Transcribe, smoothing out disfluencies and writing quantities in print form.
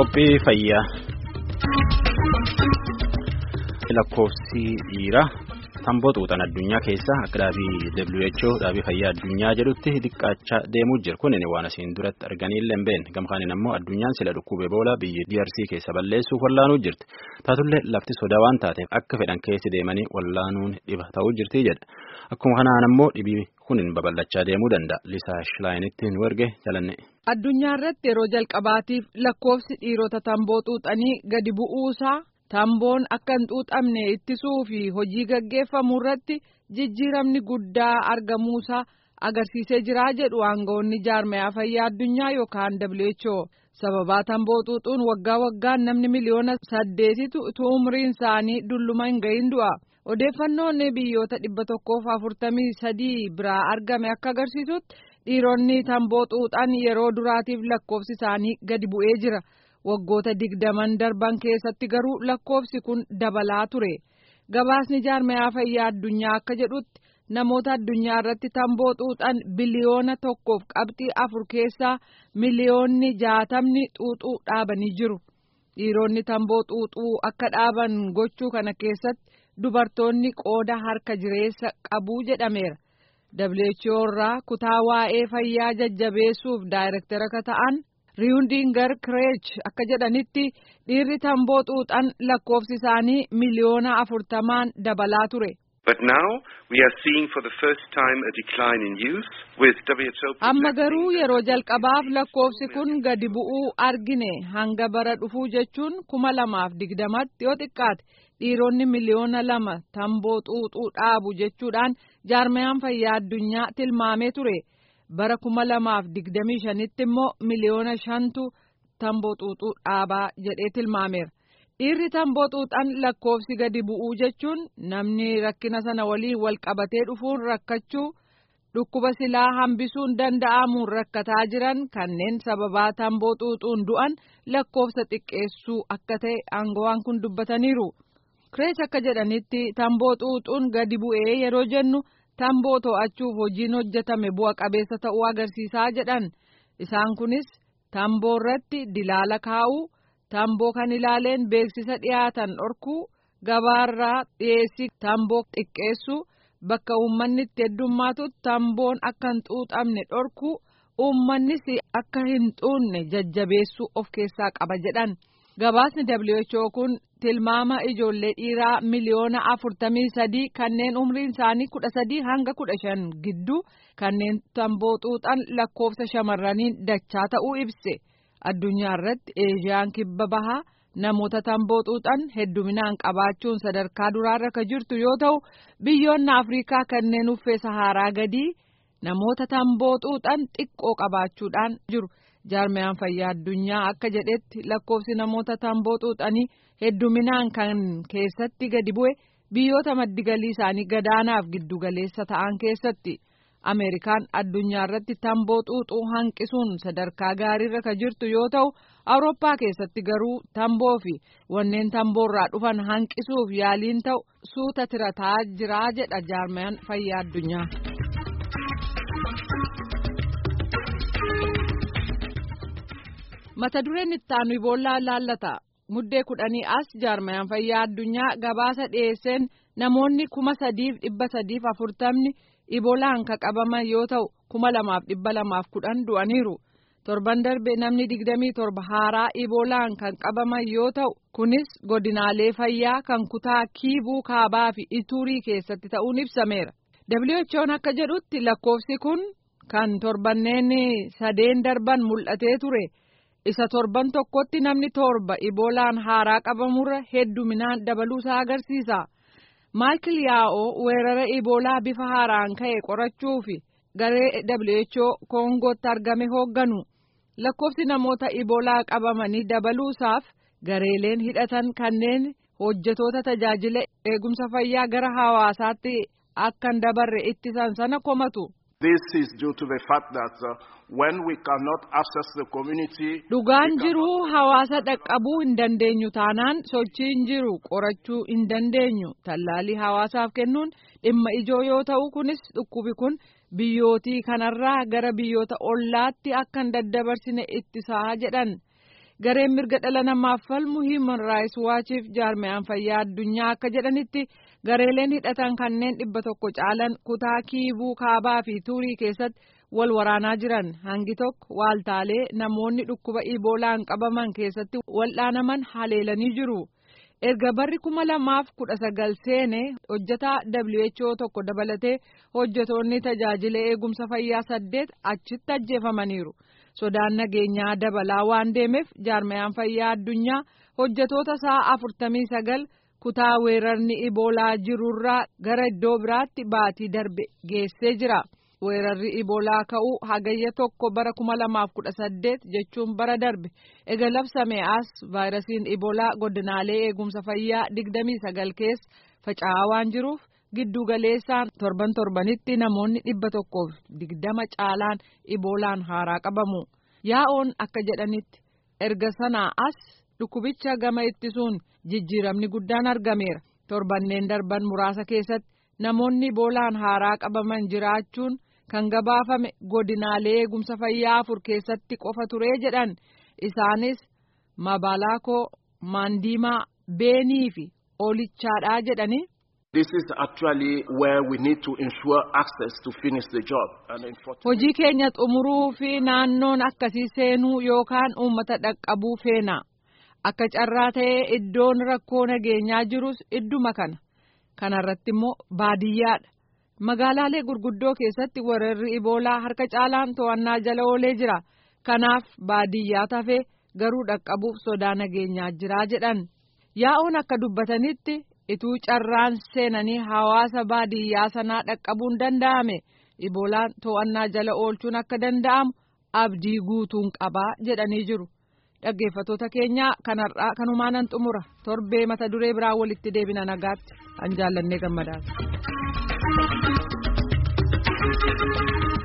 Qophii fayyaa lakkoofsi dhiiraa tamboo xuuxan addunyaa keessa akka dhaabii WHO dhaabii fayyaa addunyaa jedhutti xiqqaachaa deemuu jira. Kunin waan asiin duratti arganiillee hin beekne. Gamkaaniin ammoo addunyaan sila dhukkubee Eboolaa biyya DRC keessa balleessuuf wallaanuu jirti. Taatullee lafti sodaa waan taateef akka fedhan keessi deemanii wallaanuun dhiba ta'uu jirti jedha. Akkuma kanaan ammoo dhibii kunin babal'achaa deemuu danda'a. Lisaa Shilaayinitti nu erge jalanne. Addunyaa irratti yeroo jalqabaatiif lakkoofsi dhiirota tamboo xuuxanii gadi bu'uusaa tamboon akka hin xuuxamne ittisuu fi hojii gaggeeffamu irratti jijjiiramni guddaa argamuusaa agarsiisee jira jedhu aangawoonni jaarmayaa fayyaa addunyaa yookaan WHO. Sababaa tamboo xuuxuun waggaa waggaan namni miliyoona 8 utuu umriin isaanii dulluma hin gahin du'a. Odeeffannoon biyyoota 143 biraa argame akka agarsiisutti dhiironni tamboo xuuxan yeroo duraatiif lakkoofsi isaanii gadi bu'ee jira. Waggoota 20 darban keessatti garuu lakkoofsi kun dabalaa ture. Gabaasni jaarmayaa fayyaa addunyaa akka jedhutti namoota addunyaa irratti tamboo xuuxan biliyoona 1.4 keessaa miliyoonni 60 xuuxuu dhaabanii jiru. Dhiironni tamboo xuuxuu akka dhaaban gochuu kana keessatti dubartoonni qooda harka jireessa qabu jedhameera. WHO irraa kutaa waa'ee fayyaa jajjabeessuuf daayirektara akka ta'an Riundinger Kreech akka jedhanitti dhiirri tamboo xuuxan lakkoofsi isaanii miliyoona 40 dabalaa ture. But now we are seeing for the first time a decline in youth with WHO. Amma garuu yeroo jalqabaaf lakkoofsi kun gadi bu'uu argine hanga bara dhufuu jechuun 2020tti yoo xiqqaate dhiironni miliyoona 2 tamboo xuuxuu dhaabu jechuudhaan jaarmayaan fayyaa addunyaa tilmaamee ture. Bara 2025tti immoo miliyoona 5tu tamboo xuuxuu dhaabaa jedhee tilmaameera. Dhiirri tamboo xuuxan lakkoofsi gadi bu'uu jechuun namni rakkina sana waliin wal qabatee dhufuun rakkachuu, dhukkuba silaa hambisuun danda'amuun rakkataa jiran kanneen sababaa tamboo xuuxuun du'an lakkoofsa xiqqeessuu akka ta'e aangawaan kun dubbataniiru. Kreech akka jedhanitti tamboo xuuxuun gadi bu'ee yeroo jennu tamboo to'achuuf hojiin hojjetame bu'a qabeessa ta'uu agarsiisaa jedhan. Isaan kunis tamboo irratti dilaala kaa'uu, tamboo kan ilaaleen beeksisa dhiyaatan dhorkuu, gabaarraa dhiyeessii tamboo xiqqeessuu, bakka uummanni itti heddummaatu tamboon akka hin xuuxamne dhorkuu, uummannis akka hin xuunne jajjabeessuu of keessaa qaba jedhan. Gabaasni WHO kun tilmaama ijoollee dhiiraa miliyoona 43 kanneen umriin isaanii 13 hanga 15 gidduu kanneen tamboo xuuxan lakkoofsa shamarraniin dachaa ta'uu ibse. Addunyaa irratti Eeshiyaan kibba bahaa namoota tamboo xuuxan hedduminaan qabaachuun sadarkaa duraarra kan jirtu yoo ta'u, biyyoonni Afrikaa kanneen uffee Saharaa gadii namoota tamboo xuuxan xiqqoo qabaachuudhaan jiru. Jaarmayaan fayyaa addunyaa akka jedhetti lakkoofsi namoota tamboo xuuxanii hedduminaan kan keessatti gadi bu'e biyyoota maddi galii isaanii gadaanaaf giddugaleessa ta'an keessatti. Ameerikaan addunyaa irratti tamboo xuuxuu hanqisuun sadarkaa gaariirra kan jirtu yoo ta'u, Awurooppaa keessatti garuu tamboo fi wanneen tamboorraa dhufan hanqisuuf yaaliin ta'u suuta tirataa jira jedha jaarmayaan fayyaa addunyaa. Mata dureen itti aanu Eboolaa laallata. Muddee 10 as jaarmayaan fayyaa addunyaa gabaasa dhiyeesseen namoonni 3,340 Eboolaan kan qabaman yoo ta'u 2,210 du'aniiru. Torban darbe namni 27 haaraa Eboolaan kan qabaman yoo ta'u kunis godinaalee fayyaa kan kutaa Kiibuu Kaabaa fi Ituurii keessatti ta'uun ibsameera. WHO'n akka jedhutti lakkoofsi kun kan torbanneen 3 darban mul'atee ture. Isa torban tokkotti namni 7 Eboolaan haaraa qabamurra hedduminaan dabaluusaa agarsiisa. Michael Yao weerara Eboolaa bifa haaraan ka'e qorachuu fi garee WHO Koongootti argame hoogganu. Lakkoofsi namoota Eboolaa qabamanii dabaluusaaf gareeleen hidhatan kanneen hojjetoota tajaajila eegumsa fayyaa gara hawaasaatti akka hin dabarre ittisan sana komatu. This is due to the fact that when we cannot access the community. Dhugaan jiru hawaasa dhaqqabuu hin dandeenyu taanaan sochiin jiru qorachuu hin dandeenyu. Tallaalii hawaasaaf kennuun dhimma ijoo yoo ta'u kunis dhukkubi kun biyyootii kanarraa gara biyyoota ollaatti akka hin daddabarsine ittisaa jedhan. gareen mirga dhala namaaf falmu Human Rights Watchiif jaarmiyaan fayyaa addunyaa akka jedhanitti gareeleen hidhatan kanneen 100 caalan kutaa Kiivuu Kaabaa fi Tuurii keessatti wal waraanaa jiran hangi tokko waaltaalee namoonni dhukkuba Iboolaan qabaman keessatti wal'aanaman haleelanii jiru. Erga barri 2019 seene hojjetaa WHO tokko dabalatee hojjetoonni tajaajila eegumsa fayyaa 8 achitti ajjeefamaniiru. Sodaan nageenyaa dabalaa waan deemeef jaarmiyaan fayyaa addunyaa hojjetoota isaa 49 kutaa weerarni Iboolaa jirurraa gara iddoo biraatti baatii darbe geessee jira. Weerarri Iboolaa ka'uu hagayya tokko bara 2018 jechuun bara darbe ega labsame as vaayirasiin Iboolaa godinaalee eegumsa fayyaa 29 keessa faca'aa waan jiruuf giddu galeessaan torbanitti namoonni 120 caalaan Iboolaan haaraa qabamu. Yaa'oon akka jedhanitti erga sanaa as dhukkubicha gama ittisuun jijjiiramni guddaan argameera. Torbanneen darban muraasa keessatti namoonni Iboolaan haaraa qabaman jiraachuun kan gabaafame godinaalee eegumsa fayyaa 4 keessatti qofa ture jedhan. Isaanis Mabalakoo, Mandiimaa, Beenii fi Oolichaadhaa jedhanii. This is actually where we need to ensure access to finish the job. Hojii keenya xumuruu fi naannoon akkasii seenuu yookaan uummata dhaqqabuu feena. Akka carraa ta'ee iddoon rakkoo nageenyaa jirus idduma kana. Kanarratti immoo baadiyyaadha. Magaalaalee gurguddoo keessatti weerarri Iboolaa harka caalaan to'annaa jala oolee jira. Kanaaf baadiyyaa tafee garuu dhaqqabuuf sodaa nageenyaa jira jedhan. Yaa'oon akka dubbatanitti ituu carraan seenanii hawaasa baadiyyaa sanaa dhaqqabuun danda'ame Iboolaan to'annaa jala oolchuun akka danda'amu abdii guutuun qabaa jedhanii jiru. Dhaggeeffattoota keenya kanarraa kanumaanan xumura torbee mata duree biraa walitti deebina nagaatti an jaallannee gammadaati.